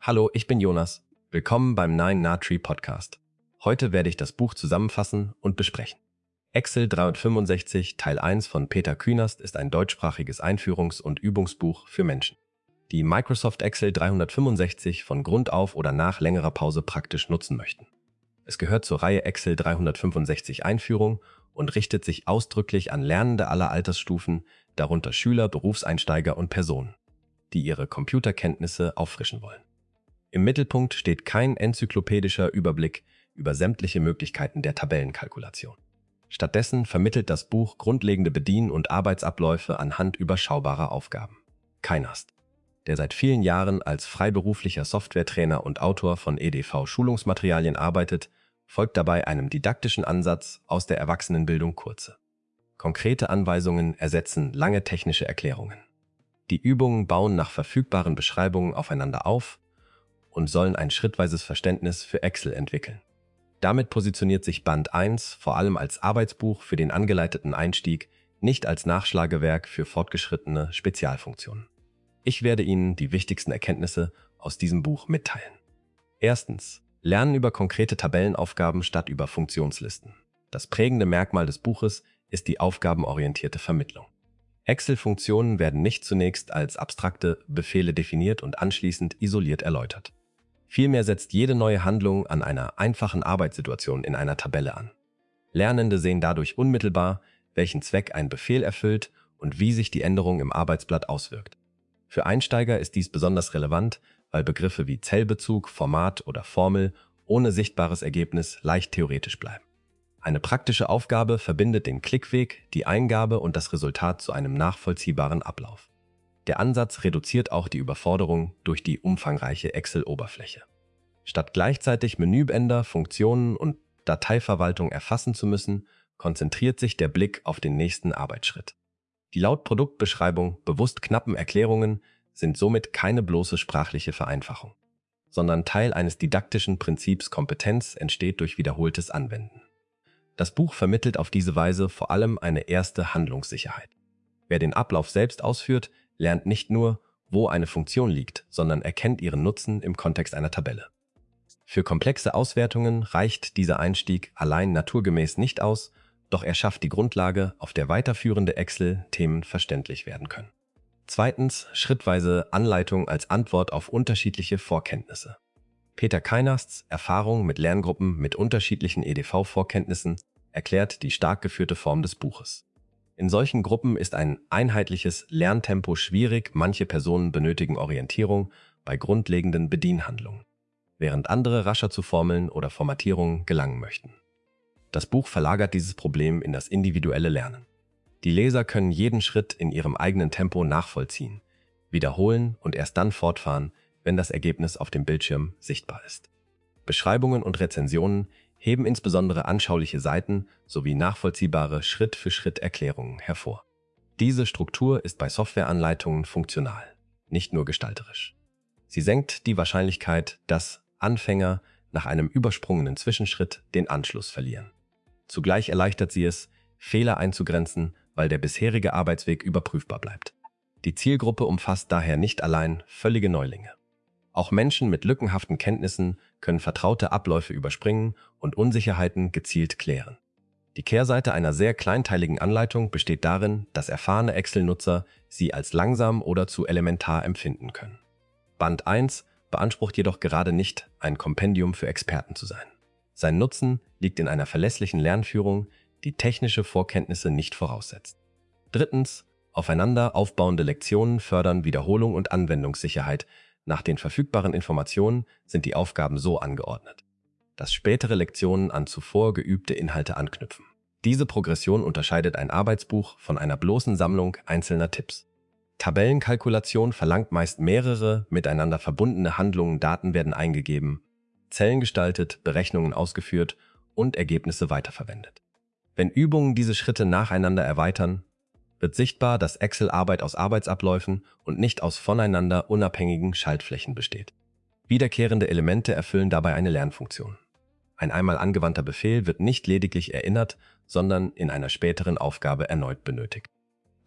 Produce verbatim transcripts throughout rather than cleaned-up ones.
Hallo, ich bin Jonas. Willkommen beim Nine Natree Podcast. Heute werde ich das Buch zusammenfassen und besprechen. Excel dreihundertfünfundsechzig Teil eins von Peter Künast ist ein deutschsprachiges Einführungs- und Übungsbuch für Menschen, die Microsoft Excel dreihundertfünfundsechzig von Grund auf oder nach längerer Pause praktisch nutzen möchten. Es gehört zur Reihe Excel dreihundertfünfundsechzig Einführung und richtet sich ausdrücklich an Lernende aller Altersstufen, darunter Schüler, Berufseinsteiger und Personen, die ihre Computerkenntnisse auffrischen wollen. Im Mittelpunkt steht kein enzyklopädischer Überblick über sämtliche Möglichkeiten der Tabellenkalkulation. Stattdessen vermittelt das Buch grundlegende Bedien- und Arbeitsabläufe anhand überschaubarer Aufgaben. Künast, der seit vielen Jahren als freiberuflicher Softwaretrainer und Autor von E D V-Schulungsmaterialien arbeitet, folgt dabei einem didaktischen Ansatz aus der Erwachsenenbildung Kurze. Konkrete Anweisungen ersetzen lange technische Erklärungen. Die Übungen bauen nach verfügbaren Beschreibungen aufeinander auf und sollen ein schrittweises Verständnis für Excel entwickeln. Damit positioniert sich Band eins vor allem als Arbeitsbuch für den angeleiteten Einstieg, nicht als Nachschlagewerk für fortgeschrittene Spezialfunktionen. Ich werde Ihnen die wichtigsten Erkenntnisse aus diesem Buch mitteilen. Erstens. Lernen über konkrete Tabellenaufgaben statt über Funktionslisten. Das prägende Merkmal des Buches ist die aufgabenorientierte Vermittlung. Excel-Funktionen werden nicht zunächst als abstrakte Befehle definiert und anschließend isoliert erläutert. Vielmehr setzt jede neue Handlung an einer einfachen Arbeitssituation in einer Tabelle an. Lernende sehen dadurch unmittelbar, welchen Zweck ein Befehl erfüllt und wie sich die Änderung im Arbeitsblatt auswirkt. Für Einsteiger ist dies besonders relevant, weil Begriffe wie Zellbezug, Format oder Formel ohne sichtbares Ergebnis leicht theoretisch bleiben. Eine praktische Aufgabe verbindet den Klickweg, die Eingabe und das Resultat zu einem nachvollziehbaren Ablauf. Der Ansatz reduziert auch die Überforderung durch die umfangreiche Excel-Oberfläche. Statt gleichzeitig Menübänder, Funktionen und Dateiverwaltung erfassen zu müssen, konzentriert sich der Blick auf den nächsten Arbeitsschritt. Die laut Produktbeschreibung bewusst knappen Erklärungen sind somit keine bloße sprachliche Vereinfachung, sondern Teil eines didaktischen Prinzips. Kompetenz entsteht durch wiederholtes Anwenden. Das Buch vermittelt auf diese Weise vor allem eine erste Handlungssicherheit. Wer den Ablauf selbst ausführt, lernt nicht nur, wo eine Funktion liegt, sondern erkennt ihren Nutzen im Kontext einer Tabelle. Für komplexe Auswertungen reicht dieser Einstieg allein naturgemäß nicht aus, doch er schafft die Grundlage, auf der weiterführende Excel-Themen verständlich werden können. Zweitens, schrittweise Anleitung als Antwort auf unterschiedliche Vorkenntnisse. Peter Künasts Erfahrung mit Lerngruppen mit unterschiedlichen E D V-Vorkenntnissen erklärt die stark geführte Form des Buches. In solchen Gruppen ist ein einheitliches Lerntempo schwierig, manche Personen benötigen Orientierung bei grundlegenden Bedienhandlungen, während andere rascher zu Formeln oder Formatierungen gelangen möchten. Das Buch verlagert dieses Problem in das individuelle Lernen. Die Leser können jeden Schritt in ihrem eigenen Tempo nachvollziehen, wiederholen und erst dann fortfahren, wenn das Ergebnis auf dem Bildschirm sichtbar ist. Beschreibungen und Rezensionen heben insbesondere anschauliche Seiten sowie nachvollziehbare Schritt-für-Schritt-Erklärungen hervor. Diese Struktur ist bei Softwareanleitungen funktional, nicht nur gestalterisch. Sie senkt die Wahrscheinlichkeit, dass Anfänger nach einem übersprungenen Zwischenschritt den Anschluss verlieren. Zugleich erleichtert sie es, Fehler einzugrenzen, weil der bisherige Arbeitsweg überprüfbar bleibt. Die Zielgruppe umfasst daher nicht allein völlige Neulinge. Auch Menschen mit lückenhaften Kenntnissen können vertraute Abläufe überspringen und Unsicherheiten gezielt klären. Die Kehrseite einer sehr kleinteiligen Anleitung besteht darin, dass erfahrene Excel-Nutzer sie als langsam oder zu elementar empfinden können. Band eins beansprucht jedoch gerade nicht, ein Kompendium für Experten zu sein. Sein Nutzen liegt in einer verlässlichen Lernführung, die technische Vorkenntnisse nicht voraussetzt. Drittens, aufeinander aufbauende Lektionen fördern Wiederholung und Anwendungssicherheit. Nach den verfügbaren Informationen sind die Aufgaben so angeordnet, dass spätere Lektionen an zuvor geübte Inhalte anknüpfen. Diese Progression unterscheidet ein Arbeitsbuch von einer bloßen Sammlung einzelner Tipps. Tabellenkalkulation verlangt meist mehrere, miteinander verbundene Handlungen, Daten werden eingegeben, Zellen gestaltet, Berechnungen ausgeführt und Ergebnisse weiterverwendet. Wenn Übungen diese Schritte nacheinander erweitern, wird sichtbar, dass Excel Arbeit aus Arbeitsabläufen und nicht aus voneinander unabhängigen Schaltflächen besteht. Wiederkehrende Elemente erfüllen dabei eine Lernfunktion. Ein einmal angewandter Befehl wird nicht lediglich erinnert, sondern in einer späteren Aufgabe erneut benötigt.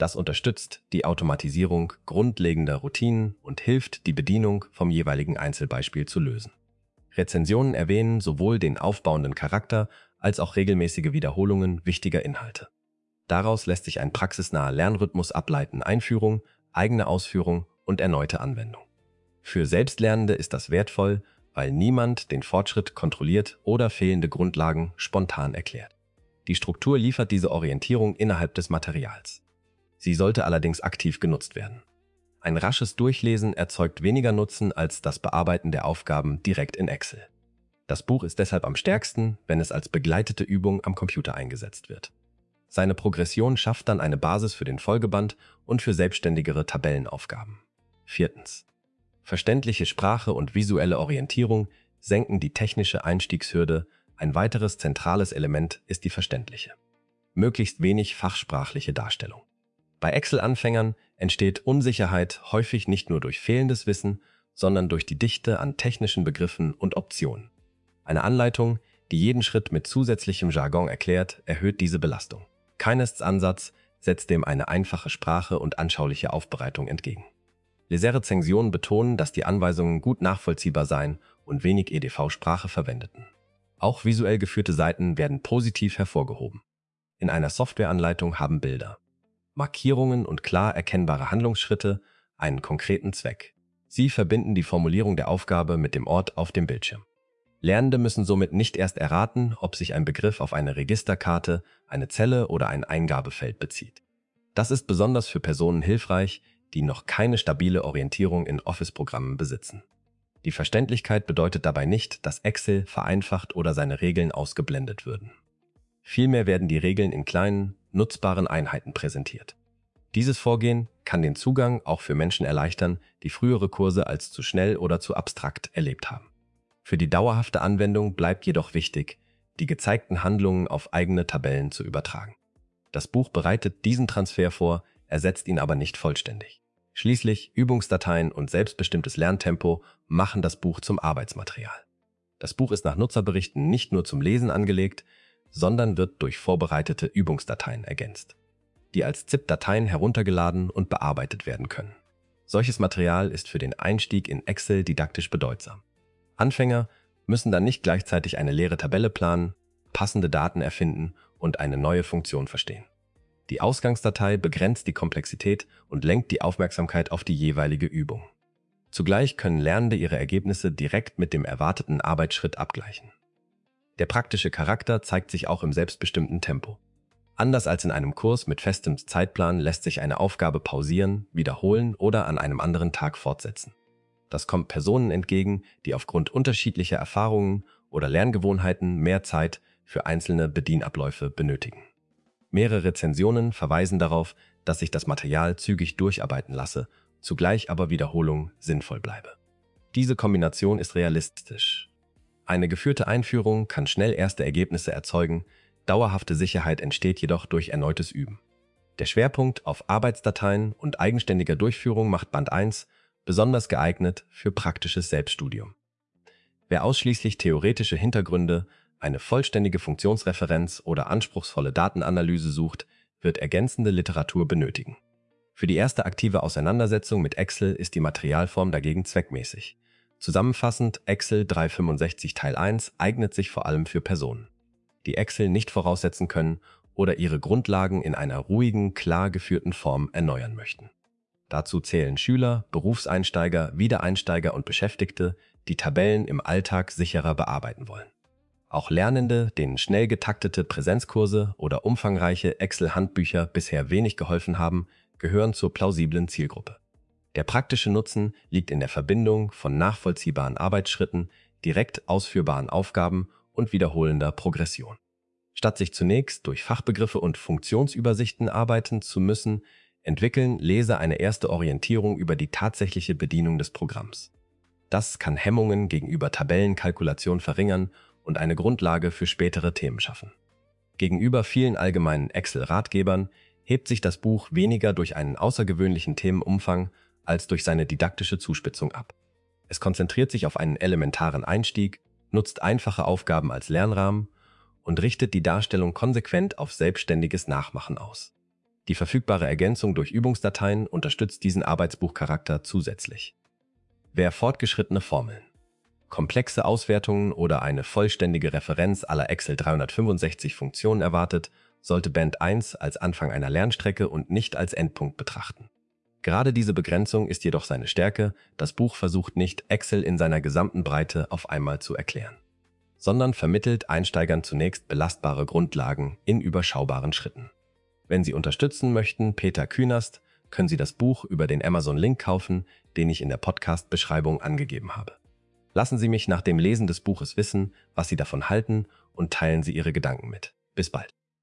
Das unterstützt die Automatisierung grundlegender Routinen und hilft, die Bedienung vom jeweiligen Einzelbeispiel zu lösen. Rezensionen erwähnen sowohl den aufbauenden Charakter als auch regelmäßige Wiederholungen wichtiger Inhalte. Daraus lässt sich ein praxisnaher Lernrhythmus ableiten: Einführung, eigene Ausführung und erneute Anwendung. Für Selbstlernende ist das wertvoll, weil niemand den Fortschritt kontrolliert oder fehlende Grundlagen spontan erklärt. Die Struktur liefert diese Orientierung innerhalb des Materials. Sie sollte allerdings aktiv genutzt werden. Ein rasches Durchlesen erzeugt weniger Nutzen als das Bearbeiten der Aufgaben direkt in Excel. Das Buch ist deshalb am stärksten, wenn es als begleitete Übung am Computer eingesetzt wird. Seine Progression schafft dann eine Basis für den Folgeband und für selbstständigere Tabellenaufgaben. Viertens. Verständliche Sprache und visuelle Orientierung senken die technische Einstiegshürde. Ein weiteres zentrales Element ist die verständliche, möglichst wenig fachsprachliche Darstellung. Bei Excel-Anfängern entsteht Unsicherheit häufig nicht nur durch fehlendes Wissen, sondern durch die Dichte an technischen Begriffen und Optionen. Eine Anleitung, die jeden Schritt mit zusätzlichem Jargon erklärt, erhöht diese Belastung. Keynests Ansatz setzt dem eine einfache Sprache und anschauliche Aufbereitung entgegen. Leserezensionen betonen, dass die Anweisungen gut nachvollziehbar seien und wenig E D V-Sprache verwendeten. Auch visuell geführte Seiten werden positiv hervorgehoben. In einer Softwareanleitung haben Bilder, Markierungen und klar erkennbare Handlungsschritte einen konkreten Zweck. Sie verbinden die Formulierung der Aufgabe mit dem Ort auf dem Bildschirm. Lernende müssen somit nicht erst erraten, ob sich ein Begriff auf eine Registerkarte, eine Zelle oder ein Eingabefeld bezieht. Das ist besonders für Personen hilfreich, die noch keine stabile Orientierung in Office-Programmen besitzen. Die Verständlichkeit bedeutet dabei nicht, dass Excel vereinfacht oder seine Regeln ausgeblendet würden. Vielmehr werden die Regeln in kleinen, nutzbaren Einheiten präsentiert. Dieses Vorgehen kann den Zugang auch für Menschen erleichtern, die frühere Kurse als zu schnell oder zu abstrakt erlebt haben. Für die dauerhafte Anwendung bleibt jedoch wichtig, die gezeigten Handlungen auf eigene Tabellen zu übertragen. Das Buch bereitet diesen Transfer vor, ersetzt ihn aber nicht vollständig. Schließlich Übungsdateien und selbstbestimmtes Lerntempo machen das Buch zum Arbeitsmaterial. Das Buch ist nach Nutzerberichten nicht nur zum Lesen angelegt, sondern wird durch vorbereitete Übungsdateien ergänzt, die als ZIP-Dateien heruntergeladen und bearbeitet werden können. Solches Material ist für den Einstieg in Excel didaktisch bedeutsam. Anfänger müssen dann nicht gleichzeitig eine leere Tabelle planen, passende Daten erfinden und eine neue Funktion verstehen. Die Ausgangsdatei begrenzt die Komplexität und lenkt die Aufmerksamkeit auf die jeweilige Übung. Zugleich können Lernende ihre Ergebnisse direkt mit dem erwarteten Arbeitsschritt abgleichen. Der praktische Charakter zeigt sich auch im selbstbestimmten Tempo. Anders als in einem Kurs mit festem Zeitplan lässt sich eine Aufgabe pausieren, wiederholen oder an einem anderen Tag fortsetzen. Das kommt Personen entgegen, die aufgrund unterschiedlicher Erfahrungen oder Lerngewohnheiten mehr Zeit für einzelne Bedienabläufe benötigen. Mehrere Rezensionen verweisen darauf, dass sich das Material zügig durcharbeiten lasse, zugleich aber Wiederholung sinnvoll bleibe. Diese Kombination ist realistisch. Eine geführte Einführung kann schnell erste Ergebnisse erzeugen, dauerhafte Sicherheit entsteht jedoch durch erneutes Üben. Der Schwerpunkt auf Arbeitsdateien und eigenständiger Durchführung macht Band eins besonders geeignet für praktisches Selbststudium. Wer ausschließlich theoretische Hintergründe, eine vollständige Funktionsreferenz oder anspruchsvolle Datenanalyse sucht, wird ergänzende Literatur benötigen. Für die erste aktive Auseinandersetzung mit Excel ist die Materialform dagegen zweckmäßig. Zusammenfassend, Excel dreihundertfünfundsechzig Teil eins eignet sich vor allem für Personen, die Excel nicht voraussetzen können oder ihre Grundlagen in einer ruhigen, klar geführten Form erneuern möchten. Dazu zählen Schüler, Berufseinsteiger, Wiedereinsteiger und Beschäftigte, die Tabellen im Alltag sicherer bearbeiten wollen. Auch Lernende, denen schnell getaktete Präsenzkurse oder umfangreiche Excel-Handbücher bisher wenig geholfen haben, gehören zur plausiblen Zielgruppe. Der praktische Nutzen liegt in der Verbindung von nachvollziehbaren Arbeitsschritten, direkt ausführbaren Aufgaben und wiederholender Progression. Statt sich zunächst durch Fachbegriffe und Funktionsübersichten arbeiten zu müssen, entwickeln Leser eine erste Orientierung über die tatsächliche Bedienung des Programms. Das kann Hemmungen gegenüber Tabellenkalkulation verringern und eine Grundlage für spätere Themen schaffen. Gegenüber vielen allgemeinen Excel-Ratgebern hebt sich das Buch weniger durch einen außergewöhnlichen Themenumfang als durch seine didaktische Zuspitzung ab. Es konzentriert sich auf einen elementaren Einstieg, nutzt einfache Aufgaben als Lernrahmen und richtet die Darstellung konsequent auf selbstständiges Nachmachen aus. Die verfügbare Ergänzung durch Übungsdateien unterstützt diesen Arbeitsbuchcharakter zusätzlich. Wer fortgeschrittene Formeln, komplexe Auswertungen oder eine vollständige Referenz aller Excel dreihundertfünfundsechzig Funktionen erwartet, sollte Band eins als Anfang einer Lernstrecke und nicht als Endpunkt betrachten. Gerade diese Begrenzung ist jedoch seine Stärke. Das Buch versucht nicht, Excel in seiner gesamten Breite auf einmal zu erklären, sondern vermittelt Einsteigern zunächst belastbare Grundlagen in überschaubaren Schritten. Wenn Sie unterstützen möchten, Peter Künast, können Sie das Buch über den Amazon-Link kaufen, den ich in der Podcast-Beschreibung angegeben habe. Lassen Sie mich nach dem Lesen des Buches wissen, was Sie davon halten, und teilen Sie Ihre Gedanken mit. Bis bald.